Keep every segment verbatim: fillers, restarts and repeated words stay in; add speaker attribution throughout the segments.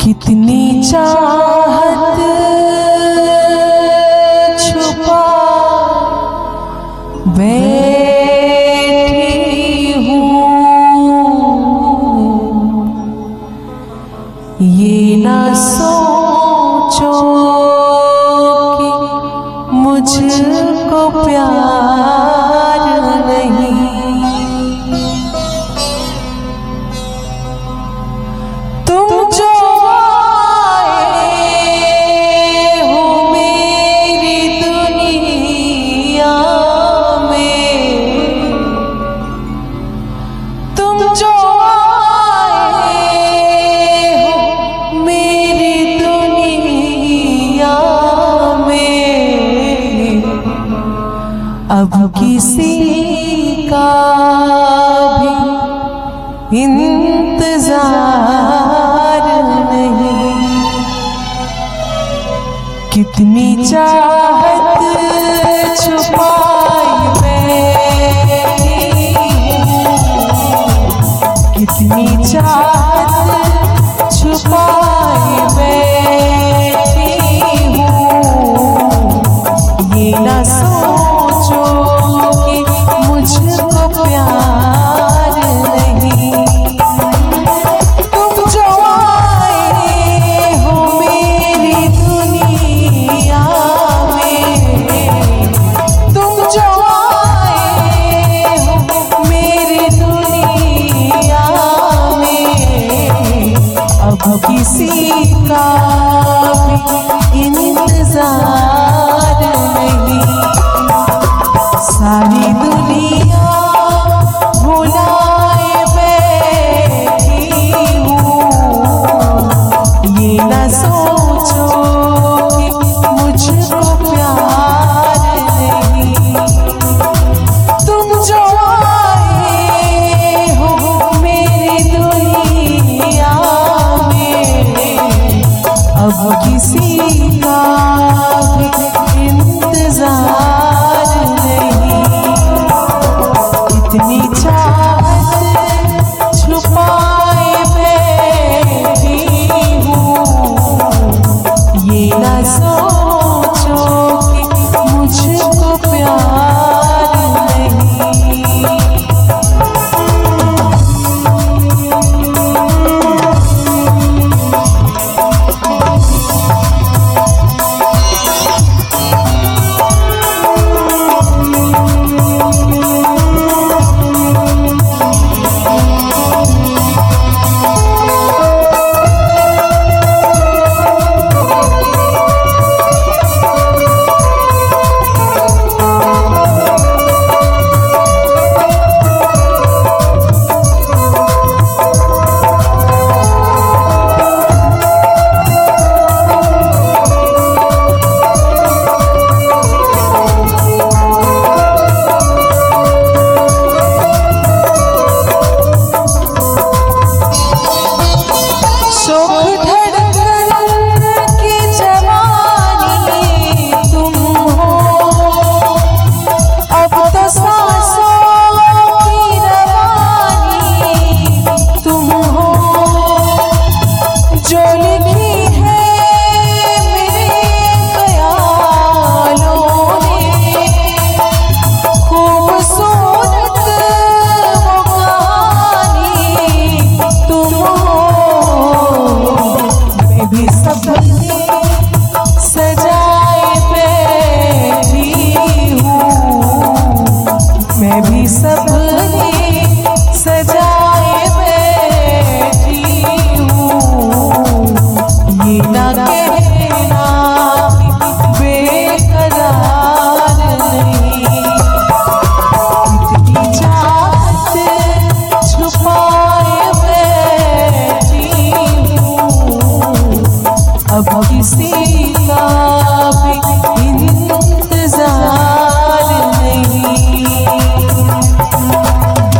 Speaker 1: कितनी चाहत छुपा बैठी हूँ, ये ना सोचो कि मुझको प्यार नहीं। तुम जो आए हो मेरी दुनिया में, तुम जो आए हो मेरी दुनिया में, अब किसी का भी इंतजार नहीं। कितनी चाहत छुपाई बैठी हूँ, कितनी चाहत छुपाई बैठी हूँ, ये ना सोचो कि मुझको प्यार नहीं। तुम जो आए हो मेरी दुनिया में, तुम जो आए हो मेरी दुनिया में, अब किसी का भी इंतजार नहीं। सारी दुनिया भुलाए बैठी हूँ, ये ना सोचो कि मुझको प्यार नहीं। तुम जो आए हो मेरी दुनिया में, अब किसी का भी इंतजार नहीं। कितनी चाहत छुपाए बैठी हूँ, ये ना सोचो कि मुझको प्यार नहीं। सजाए बैठी हूँ, मैं भी सपने सजाए बैठी हूँ, ये ना कहना बेकरार नहीं। कितनी चाहत छुपाए बैठी हूँ, अब किसी का भी इंतजार नहीं।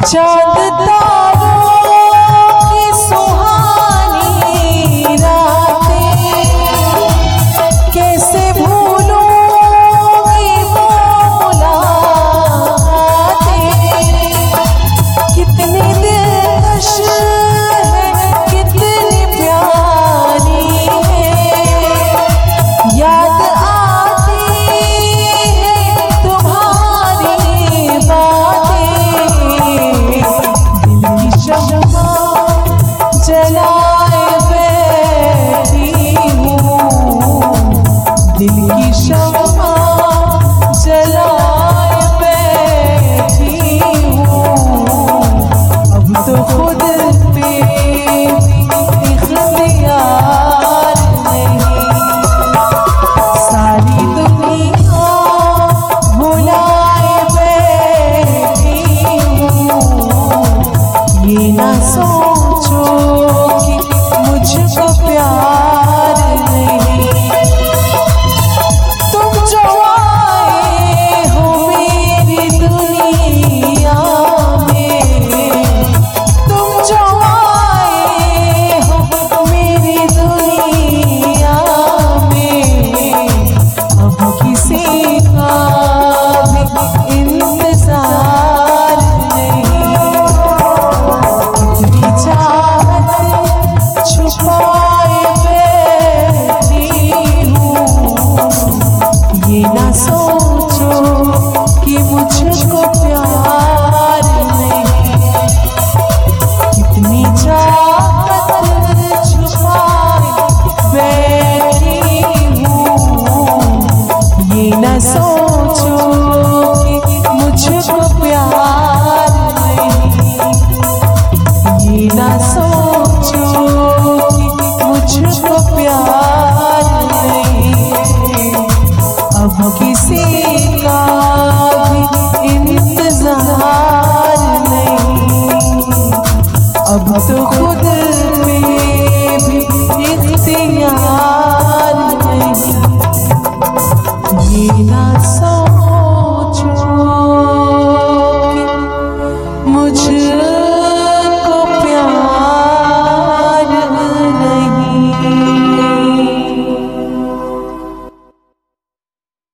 Speaker 1: चांद